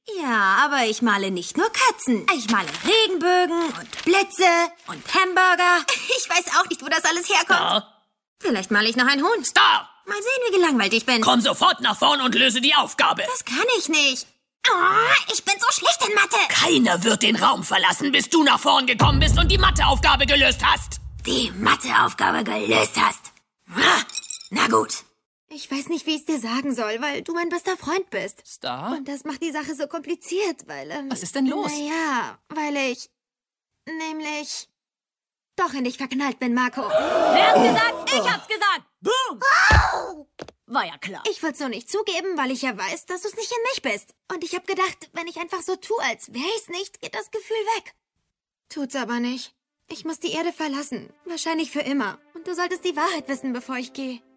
Ja, aber ich male nicht nur Katzen. Ich male Regenbögen und Blitze und Hamburger. Ich weiß auch nicht, wo das alles herkommt. Star! Vielleicht male ich noch einen Hund. Star! Mal sehen, wie gelangweilt ich bin. Komm sofort nach vorn und löse die Aufgabe. Das kann ich nicht. Oh, ich bin so schlecht in Mathe. Keiner wird den Raum verlassen, bis du nach vorn gekommen bist und die Matheaufgabe gelöst hast. Die Matheaufgabe gelöst hast. Na gut. Ich weiß nicht, wie ich es dir sagen soll, weil du mein bester Freund bist. Star? Und das macht die Sache so kompliziert, weil... Was ist denn los? Naja, weil ich... Nämlich... doch in dich verknallt bin, Marco. Wer hat's gesagt? Ich hab's gesagt. Boom. War ja klar. Ich wollte es nur nicht zugeben, weil ich ja weiß, dass du es nicht in mich bist. Und ich habe gedacht, wenn ich einfach so tue, als wäre ich's nicht, geht das Gefühl weg. Tut's aber nicht. Ich muss die Erde verlassen. Wahrscheinlich für immer. Und du solltest die Wahrheit wissen, bevor ich gehe.